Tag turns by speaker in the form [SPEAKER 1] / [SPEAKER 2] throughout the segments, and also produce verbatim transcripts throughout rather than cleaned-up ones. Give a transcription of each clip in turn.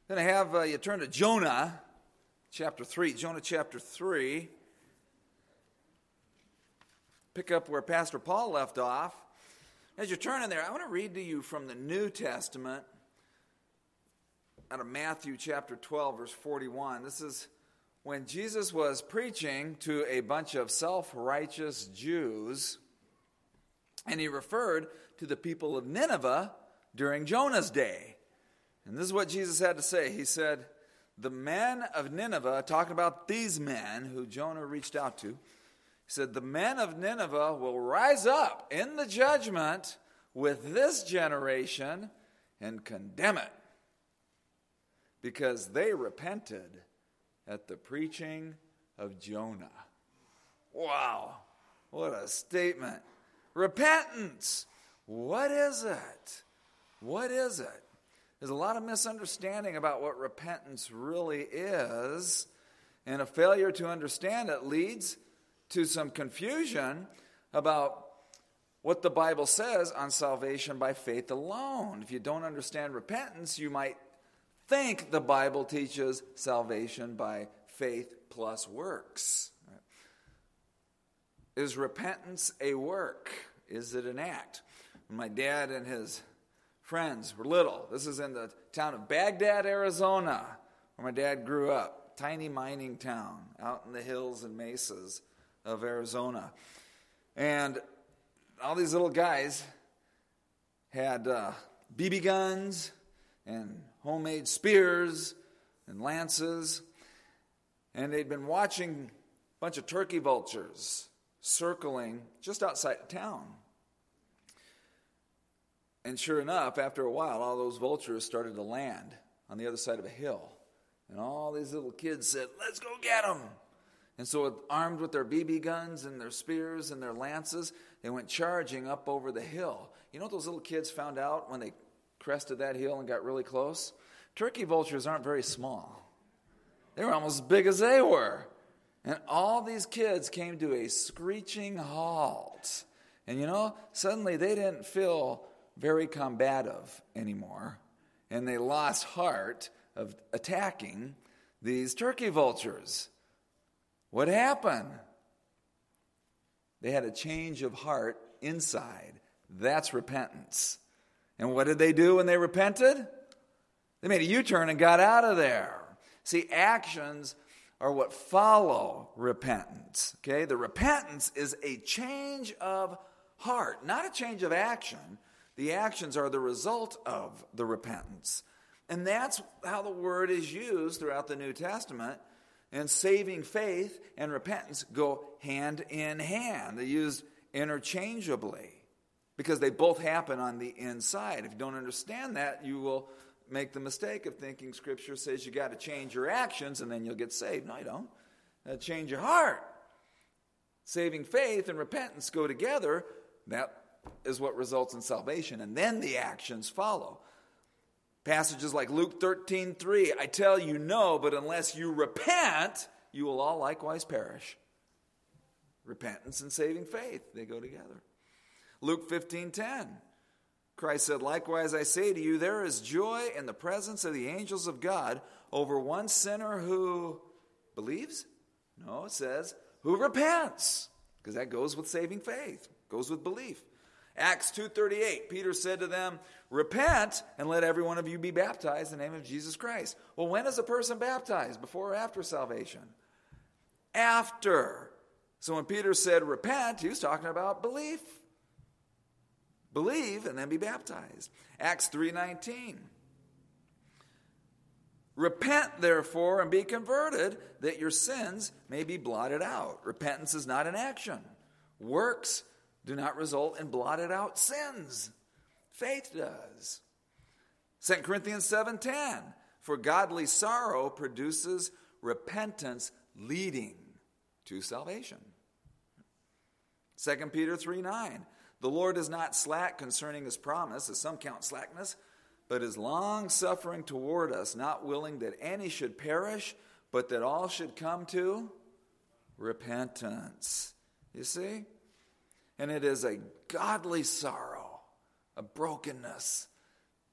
[SPEAKER 1] I'm going to have uh, you turn to Jonah chapter three. Jonah chapter three. Pick up where Pastor Paul left off. As you're turning there, I want to read to you from the New Testament out of Matthew chapter twelve, verse forty-one. This is when Jesus was preaching to a bunch of self-righteous Jews, and he referred to the people of Nineveh during Jonah's day. And this is what Jesus had to say. He said, the men of Nineveh, talking about these men who Jonah reached out to, he said, the men of Nineveh will rise up in the judgment with this generation and condemn it, because they repented at the preaching of Jonah. Wow, what a statement. Repentance. What is it? What is it? There's a lot of misunderstanding about what repentance really is, and a failure to understand it leads to some confusion about what the Bible says on salvation by faith alone. If you don't understand repentance, you might think the Bible teaches salvation by faith plus works. Is repentance a work? Is it an act? When my dad and his friends were little, this is in the town of Baghdad, Arizona, where my dad grew up, tiny mining town out in the hills and mesas of Arizona. And all these little guys had uh, B B guns and homemade spears and lances, and they'd been watching a bunch of turkey vultures circling just outside of town. And sure enough, after a while, all those vultures started to land on the other side of a hill. And all these little kids said, let's go get them. And so armed with their B B guns and their spears and their lances, they went charging up over the hill. You know what those little kids found out when they crested that hill and got really close? Turkey vultures aren't very small. They were almost as big as they were. And all these kids came to a screeching halt. And you know, suddenly they didn't feel very combative anymore. And they lost heart of attacking these turkey vultures. What happened? They had a change of heart inside. That's repentance. And what did they do when they repented? They made a U-turn and got out of there. See, actions are what follow repentance. Okay? The repentance is a change of heart, not a change of action. The actions are the result of the repentance. And that's how the word is used throughout the New Testament. And saving faith and repentance go hand in hand. They're used interchangeably because they both happen on the inside. If you don't understand that, you will make the mistake of thinking Scripture says you got to change your actions and then you'll get saved. No, you don't. You got to change your heart. Saving faith and repentance go together. That is what results in salvation. And then the actions follow. Passages like Luke thirteen three, I tell you no, but unless you repent, you will all likewise perish. Repentance and saving faith, they go together. Luke fifteen ten, Christ said, likewise I say to you, there is joy in the presence of the angels of God over one sinner who believes? No, it says, who repents, because that goes with saving faith, goes with belief. Acts two thirty-eight, Peter said to them, repent and let every one of you be baptized in the name of Jesus Christ. Well, when is a person baptized? Before or after salvation? After. So when Peter said repent, he was talking about belief. Believe and then be baptized. Acts three nineteen. Repent, therefore, and be converted, that your sins may be blotted out. Repentance is not an action. Works do not result in blotted out sins. Faith does. Second Corinthians seven ten, for godly sorrow produces repentance leading to salvation. Second Peter three nine, the Lord is not slack concerning his promise, as some count slackness, but is long-suffering toward us, not willing that any should perish, but that all should come to repentance. You see? And it is a godly sorrow, a brokenness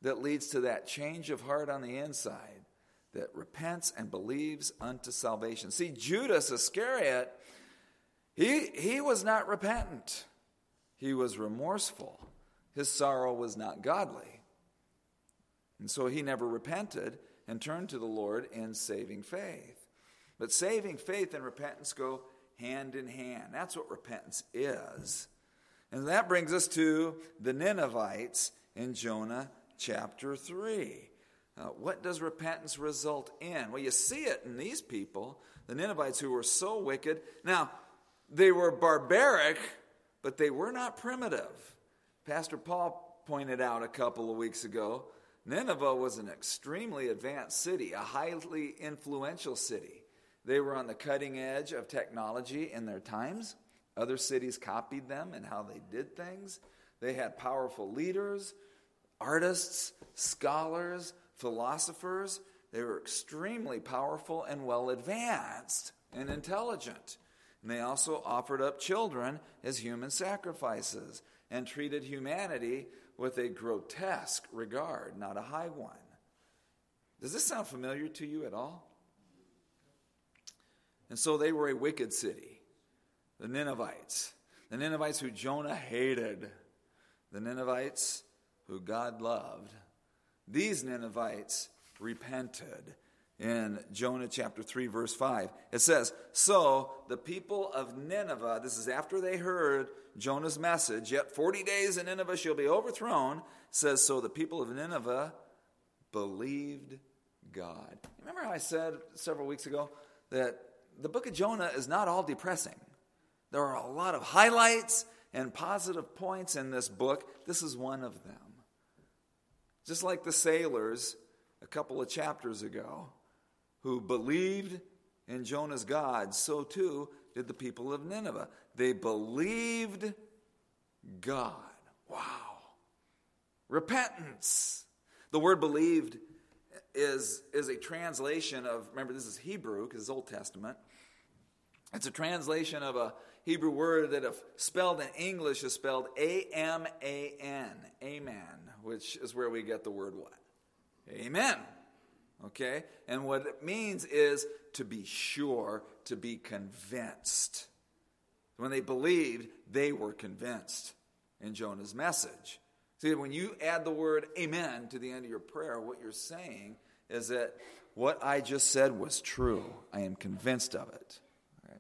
[SPEAKER 1] that leads to that change of heart on the inside that repents and believes unto salvation. See, Judas Iscariot, he, he was not repentant. He was remorseful. His sorrow was not godly. And so he never repented and turned to the Lord in saving faith. But saving faith and repentance go hand in hand. That's what repentance is. And that brings us to the Ninevites in Jonah chapter three. Uh, what does repentance result in? Well, you see it in these people, the Ninevites who were so wicked. Now, they were barbaric, but they were not primitive. Pastor Paul pointed out a couple of weeks ago, Nineveh was an extremely advanced city, a highly influential city. They were on the cutting edge of technology in their times. Other cities copied them in how they did things. They had powerful leaders, artists, scholars, philosophers. They were extremely powerful and well advanced and intelligent. And they also offered up children as human sacrifices and treated humanity with a grotesque regard, not a high one. Does this sound familiar to you at all? And so they were a wicked city, the Ninevites. The Ninevites who Jonah hated. The Ninevites who God loved. These Ninevites repented. In Jonah chapter three, verse five, it says, so the people of Nineveh, this is after they heard Jonah's message, yet forty days and Nineveh shall be overthrown, says, so the people of Nineveh believed God. Remember how I said several weeks ago that the book of Jonah is not all depressing. There are a lot of highlights and positive points in this book. This is one of them. Just like the sailors a couple of chapters ago who believed in Jonah's God, so too did the people of Nineveh. They believed God. Wow. Repentance. The word believed is, is a translation of, remember this is Hebrew because it's Old Testament. It's a translation of a Hebrew word that if spelled in English is spelled A M A N, amen, which is where we get the word what? Amen. Okay? And what it means is to be sure, to be convinced. When they believed, they were convinced in Jonah's message. See, when you add the word amen to the end of your prayer, what you're saying is that what I just said was true. I am convinced of it. Right?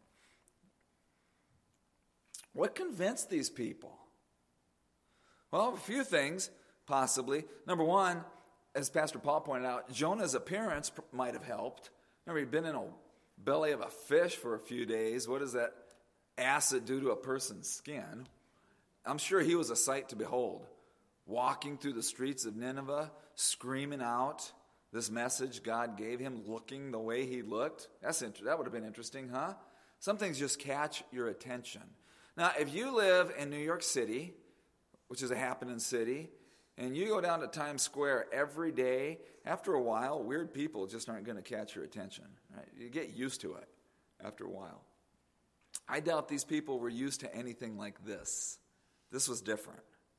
[SPEAKER 1] What convinced these people? Well, a few things, possibly. Number one, as Pastor Paul pointed out, Jonah's appearance might have helped. Remember, he'd been in a belly of a fish for a few days. What does that acid do to a person's skin? I'm sure he was a sight to behold. Walking through the streets of Nineveh, screaming out this message God gave him, looking the way he looked. That's inter- that would have been interesting, huh? Some things just catch your attention. Now, if you live in New York City, which is a happening city, and you go down to Times Square every day, after a while, weird people just aren't going to catch your attention. Right? You get used to it after a while. I doubt these people were used to anything like this. This was different.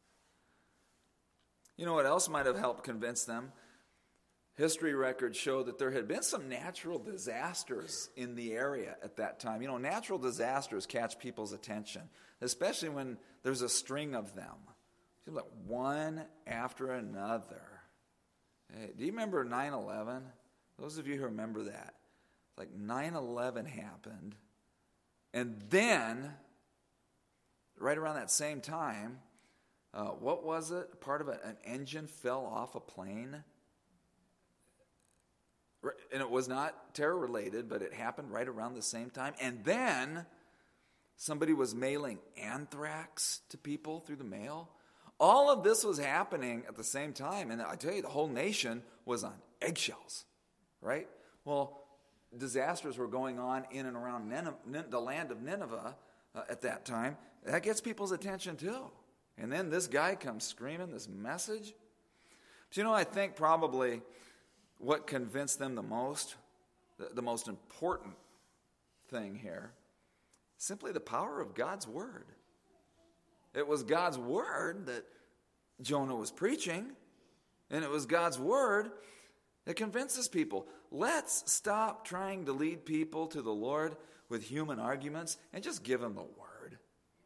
[SPEAKER 1] You know what else might have helped convince them? History records show that there had been some natural disasters in the area at that time. You know, natural disasters catch people's attention, especially when there's a string of them. Seems like one after another. Hey, do you remember nine eleven? Those of you who remember that. Like nine eleven happened. And then, right around that same time, uh, what was it? Part of a, an engine fell off a plane. And it was not terror related, but it happened right around the same time. And then, somebody was mailing anthrax to people through the mail. All of this was happening at the same time. And I tell you, the whole nation was on eggshells, right? Well, disasters were going on in and around Nineveh, the land of Nineveh uh, at that time. That gets people's attention too. And then this guy comes screaming this message. But you know, I think probably what convinced them the most, the, the most important thing here, simply the power of God's word. It was God's word that Jonah was preaching. And it was God's word that convinces people. Let's stop trying to lead people to the Lord with human arguments and just give them the word.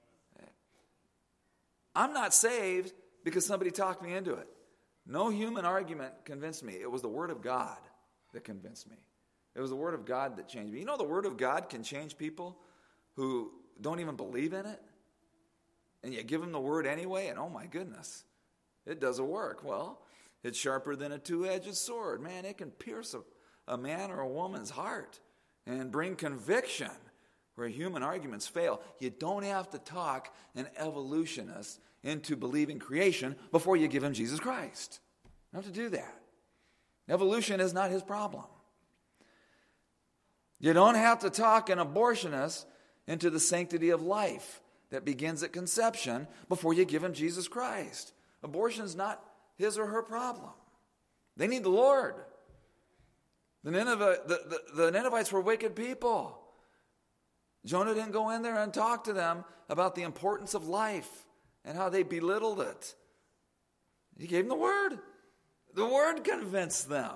[SPEAKER 1] I'm not saved because somebody talked me into it. No human argument convinced me. It was the word of God that convinced me. It was the word of God that changed me. You know, the word of God can change people who don't even believe in it. And you give them the word anyway, and oh my goodness, it doesn't work. Well, it's sharper than a two-edged sword. Man, it can pierce a, a man or a woman's heart and bring conviction where human arguments fail. You don't have to talk an evolutionist into believing creation before you give him Jesus Christ. You don't have to do that. Evolution is not his problem. You don't have to talk an abortionist into the sanctity of life that begins at conception before you give him Jesus Christ. Abortion is not his or her problem. They need the Lord. The, Nineveh, the, the, the Ninevites were wicked people. Jonah didn't go in there and talk to them about the importance of life and how they belittled it. He gave them the word. The word convinced them.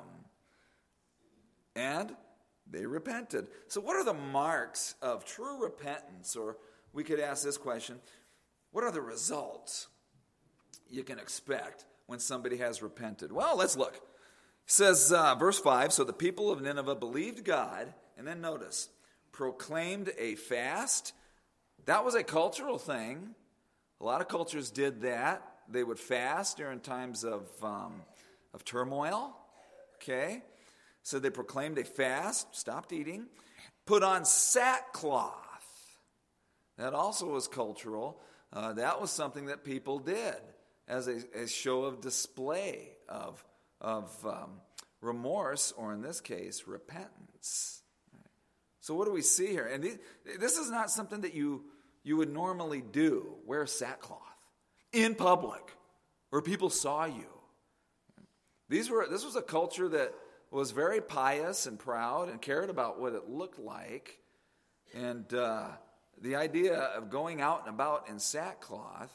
[SPEAKER 1] And they repented. So what are the marks of true repentance? Or we could ask this question, what are the results you can expect when somebody has repented? Well, let's look. It says, uh, verse five, so the people of Nineveh believed God, and then notice, proclaimed a fast. That was a cultural thing. A lot of cultures did that. They would fast during times of, um, of turmoil. Okay? So they proclaimed a fast, stopped eating, put on sackcloth. That also was cultural. Uh, that was something that people did as a, a show of display of, of um, remorse, or in this case, repentance. So what do we see here? And this is not something that you, you would normally do, wear sackcloth in public where people saw you. These were This was a culture that was very pious and proud and cared about what it looked like. And uh, the idea of going out and about in sackcloth,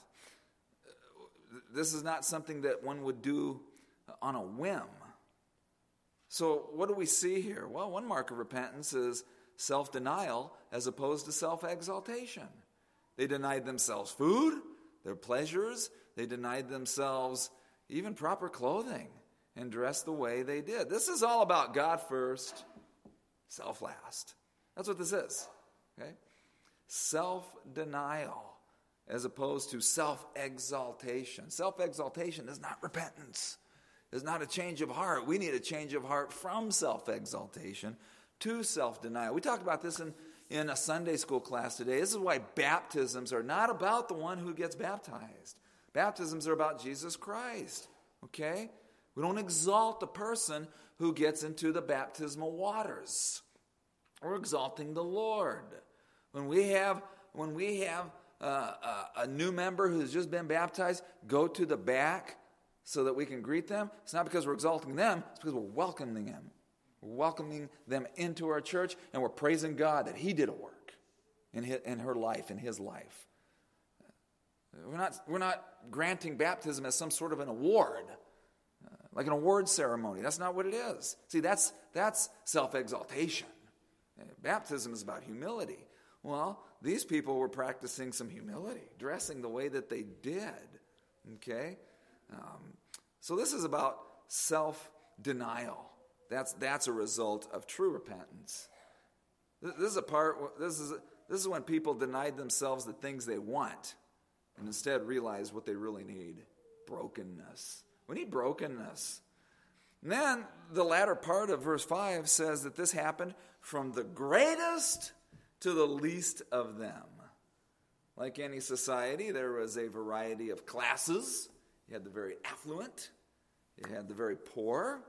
[SPEAKER 1] this is not something that one would do on a whim. So what do we see here? Well, one mark of repentance is self-denial as opposed to self-exaltation. They denied themselves food, their pleasures. They denied themselves even proper clothing and dressed the way they did. This is all about God first, self last. That's what this is. Okay? Self-denial as opposed to self-exaltation. Self-exaltation is not repentance. It's not a change of heart. We need a change of heart from self-exaltation to self-denial. We talked about this in, in a Sunday school class today. This is why baptisms are not about the one who gets baptized. Baptisms are about Jesus Christ. Okay? We don't exalt the person who gets into the baptismal waters. We're exalting the Lord. When we have, when we have uh, a, a new member who's just been baptized, go to the back so that we can greet them. It's not because we're exalting them. It's because we're welcoming them. We're welcoming them into our church, and we're praising God that He did a work in his, in her life, in His life. We're not, we're not granting baptism as some sort of an award, uh, like an award ceremony. That's not what it is. See, that's, that's self-exaltation. Baptism is about humility. Well, these people were practicing some humility, dressing the way that they did. Okay? Um, so this is about self-denial. That's that's a result of true repentance. This is a part. This is this is when people denied themselves the things they want, and instead realized what they really need: brokenness. We need brokenness. And then the latter part of verse five says that this happened from the greatest to the least of them. Like any society, there was a variety of classes. You had the very affluent. You had the very poor.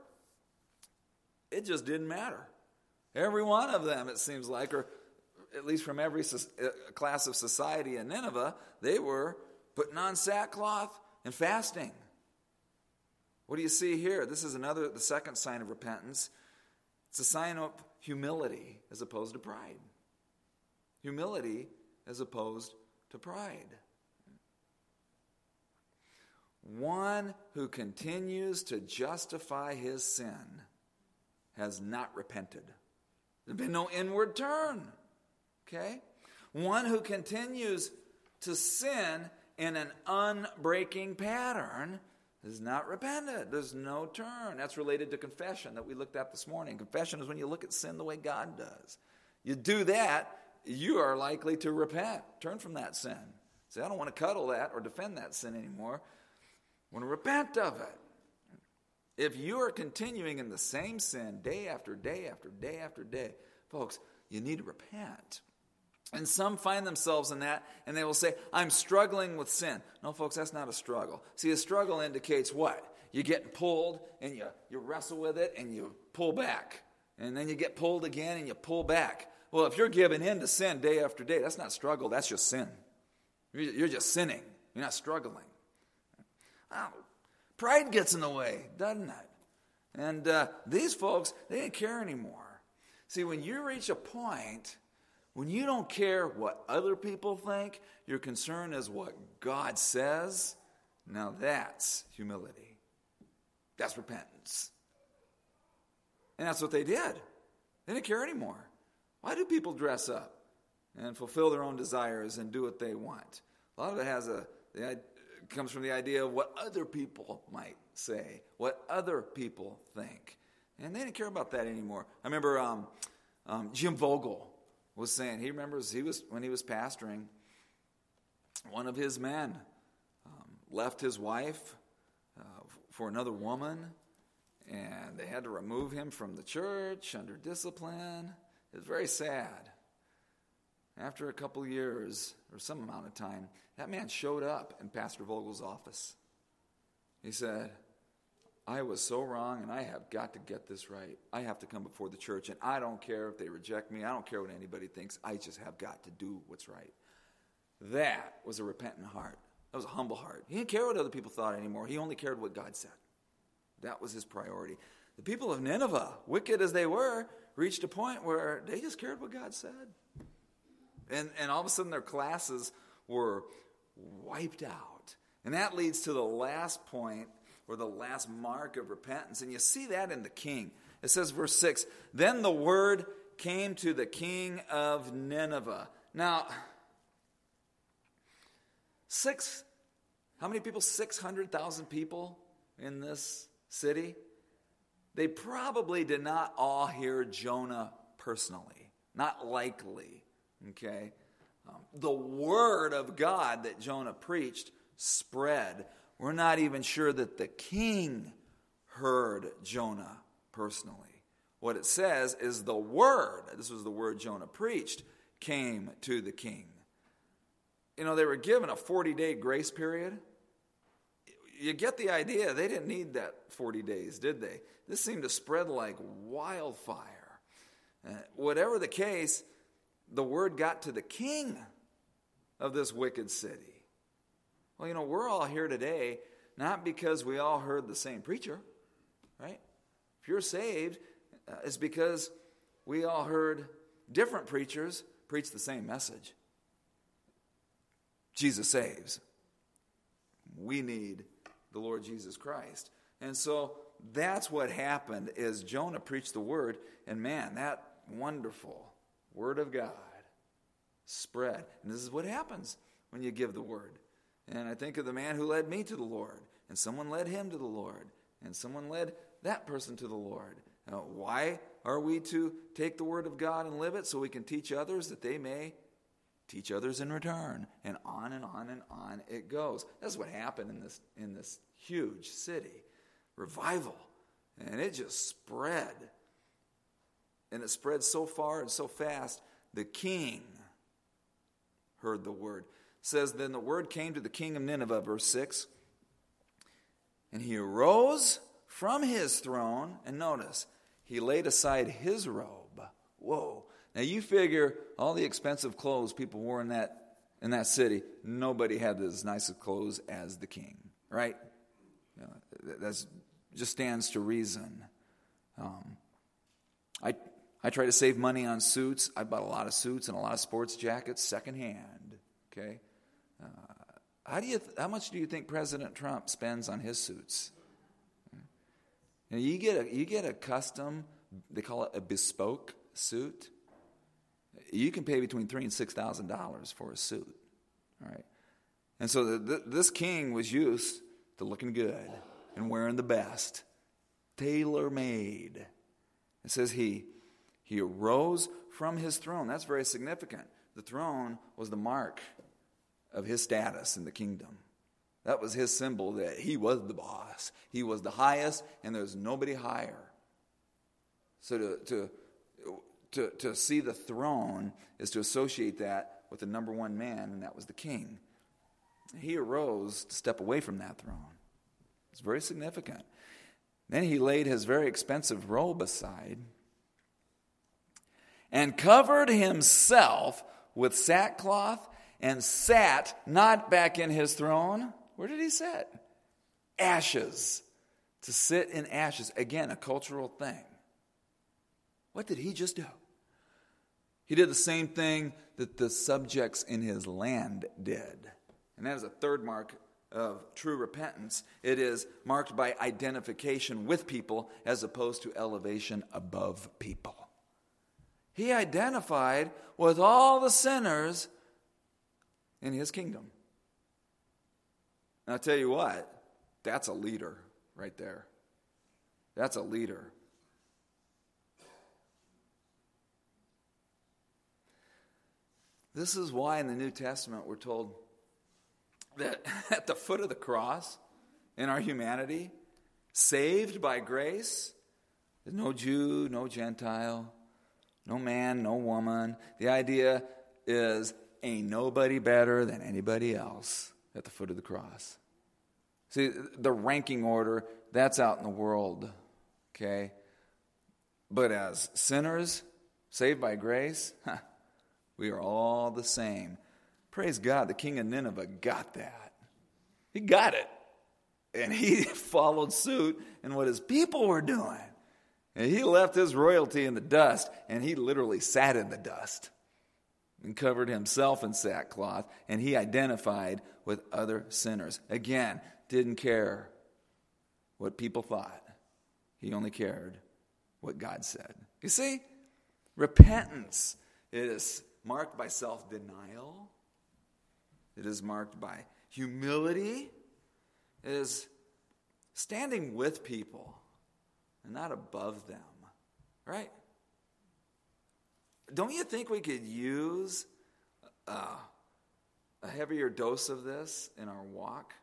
[SPEAKER 1] It just didn't matter. Every one of them, it seems like, or at least from every class of society in Nineveh, they were putting on sackcloth and fasting. What do you see here? This is another, the second sign of repentance. It's a sign of humility as opposed to pride. Humility as opposed to pride. One who continues to justify his sin has not repented. There's been no inward turn. Okay? One who continues to sin in an unbreaking pattern has not repented. There's no turn. That's related to confession that we looked at this morning. Confession is when you look at sin the way God does. You do that, you are likely to repent. Turn from that sin. Say, I don't want to cuddle that or defend that sin anymore. I want to repent of it. If you are continuing in the same sin day after day after day after day, folks, you need to repent. And some find themselves in that, and they will say, I'm struggling with sin. No, folks, that's not a struggle. See, a struggle indicates what? You get pulled, and you, you wrestle with it, and you pull back. And then you get pulled again, and you pull back. Well, if you're giving in to sin day after day, that's not struggle, that's just sin. You're just sinning. You're not struggling. Well, pride gets in the way, doesn't it? And uh, these folks, they didn't care anymore. See, when you reach a point when you don't care what other people think, your concern is what God says, now that's humility. That's repentance. And that's what they did. They didn't care anymore. Why do people dress up and fulfill their own desires and do what they want? A lot of it has a it comes from the idea of what other people might say, what other people think. And they didn't care about that anymore. I remember um, um, Jim Vogel was saying, he remembers he was when he was pastoring, one of his men um, left his wife uh, for another woman, and they had to remove him from the church under discipline. It was very sad. After a couple years, or some amount of time, that man showed up in Pastor Vogel's office. He said, I was so wrong, and I have got to get this right. I have to come before the church, and I don't care if they reject me. I don't care what anybody thinks. I just have got to do what's right. That was a repentant heart. That was a humble heart. He didn't care what other people thought anymore. He only cared what God said. That was his priority. The people of Nineveh, wicked as they were, reached a point where they just cared what God said. And, and all of a sudden their classes were wiped out. And that leads to the last point, or the last mark of repentance. And you see that in the king. It says, verse six, then the word came to the king of Nineveh. Now, six, how many people? six hundred thousand people in this city. They probably did not all hear Jonah personally. Not likely, okay? Um, the word of God that Jonah preached spread. We're not even sure that the king heard Jonah personally. What it says is the word, this was the word Jonah preached, came to the king. You know, they were given a forty-day grace period. You get the idea. They didn't need that forty days, did they? This seemed to spread like wildfire. Uh, whatever the case, the word got to the king of this wicked city. Well, you know, we're all here today not because we all heard the same preacher, right? If you're saved, uh, it's because we all heard different preachers preach the same message. Jesus saves. We need the Lord Jesus Christ. And so that's what happened is Jonah preached the word, and man, that wonderful word of God spread. And this is what happens when you give the word. And I think of the man who led me to the Lord, and someone led him to the Lord, and someone led that person to the Lord. Now, why are we to take the word of God and live it? So we can teach others that they may teach others in return. And on and on and on it goes. That's what happened in this, in this huge city. Revival. And it just spread. And it spread so far and so fast, the king heard the word. It says, then the word came to the king of Nineveh, verse six. And he arose from his throne, and notice, he laid aside his robe. Whoa. Now you figure all the expensive clothes people wore in that in that city, nobody had as nice of clothes as the king, right? You know, that just stands to reason. Um, I I try to save money on suits. I bought a lot of suits and a lot of sports jackets secondhand. Okay, uh, How do you? Th- how much do you think President Trump spends on his suits? You know, you get a you get a custom, they call it a bespoke suit. You can pay between three and six thousand dollars for a suit. All right, and so the, the, this king was used to looking good and wearing the best, tailor-made. It says he he arose from his throne. That's very significant. The throne was the mark of his status in the kingdom. That was his symbol that he was the boss. He was the highest, and there's nobody higher. So to to to, to see the throne is to associate that with the number one man, and that was the king. He arose to step away from that throne. It's very significant. Then he laid his very expensive robe aside and covered himself with sackcloth and sat not back in his throne. Where did he sit? Ashes. To sit in ashes. Again, a cultural thing. What did he just do? He did the same thing that the subjects in his land did. And that is a third mark of true repentance. It is marked by identification with people as opposed to elevation above people. He identified with all the sinners in his kingdom. And I'll tell you what, that's a leader right there. That's a leader. This is why in the New Testament we're told that at the foot of the cross, in our humanity, saved by grace, there's no Jew, no Gentile, no man, no woman. The idea is ain't nobody better than anybody else at the foot of the cross. See, the ranking order, that's out in the world, okay? But as sinners, saved by grace, huh, we are all the same. Praise God, the king of Nineveh got that. He got it. And he followed suit in what his people were doing. And he left his royalty in the dust, and he literally sat in the dust and covered himself in sackcloth, and he identified with other sinners. Again, didn't care what people thought. He only cared what God said. You see, repentance is marked by self-denial. It is marked by humility. It is standing with people and not above them. Right? Don't you think we could use uh, a heavier dose of this in our walk?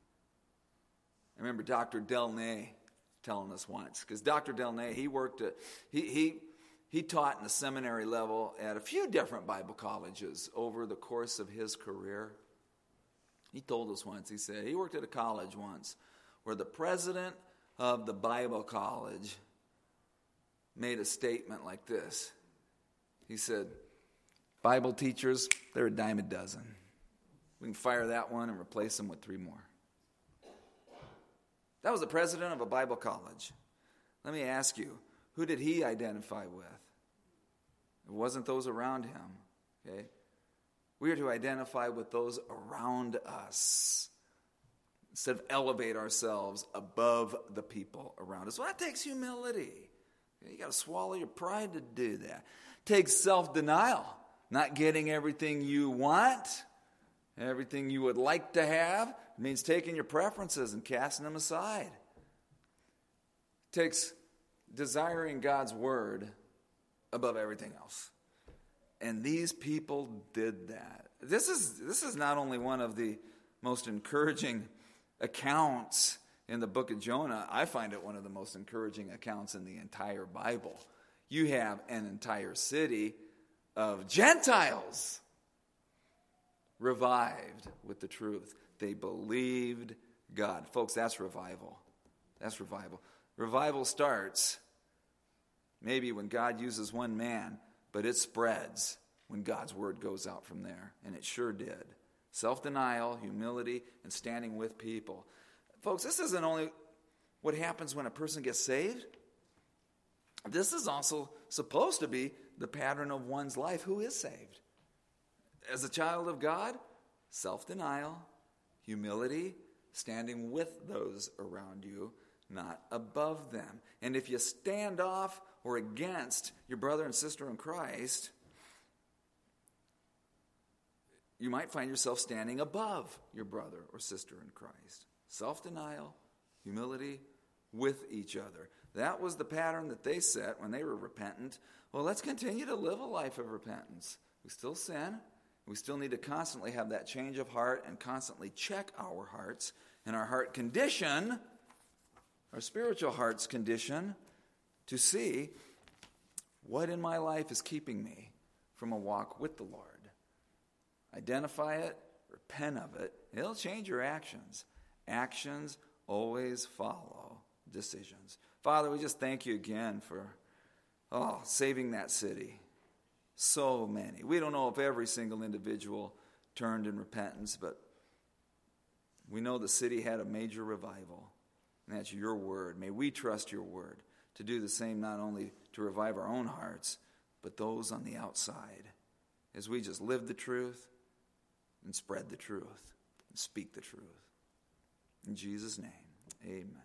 [SPEAKER 1] I remember Doctor Delnay telling us once, because Doctor Delnay, he worked at, he, he, he taught in the seminary level at a few different Bible colleges over the course of his career. He told us once, he said, he worked at a college once where the president of the Bible college made a statement like this. He said, Bible teachers, they're a dime a dozen. We can fire that one and replace them with three more. That was the president of a Bible college. Let me ask you, who did he identify with? It wasn't those around him, okay? We are to identify with those around us instead of elevate ourselves above the people around us. Well, that takes humility. You got to swallow your pride to do that. It takes self-denial, not getting everything you want, everything you would like to have. It means taking your preferences and casting them aside. It takes desiring God's word above everything else. And these people did that. This is this is not only one of the most encouraging accounts in the book of Jonah. I find it one of the most encouraging accounts in the entire Bible. You have an entire city of Gentiles revived with the truth. They believed God. Folks, that's revival. That's revival. Revival starts maybe when God uses one man, but it spreads when God's word goes out from there. And it sure did. Self-denial, humility, and standing with people. Folks, this isn't only what happens when a person gets saved. This is also supposed to be the pattern of one's life who is saved. As a child of God, self-denial, Humility, standing with those around you, not above them. And if you stand off or against your brother and sister in Christ, you might find yourself standing above your brother or sister in Christ. Self-denial, humility with each other. That was the pattern that they set when they were repentant. Well, let's continue to live a life of repentance. We still sin. We still need to constantly have that change of heart and constantly check our hearts and our heart condition, our spiritual heart's condition, to see what in my life is keeping me from a walk with the Lord. Identify it, repent of it. It'll change your actions. Actions always follow decisions. Father, we just thank you again for oh, saving that city. So many. We don't know if every single individual turned in repentance, but we know the city had a major revival. And that's your word. May we trust your word to do the same, not only to revive our own hearts, but those on the outside, as we just live the truth and spread the truth and speak the truth. In Jesus' name, amen.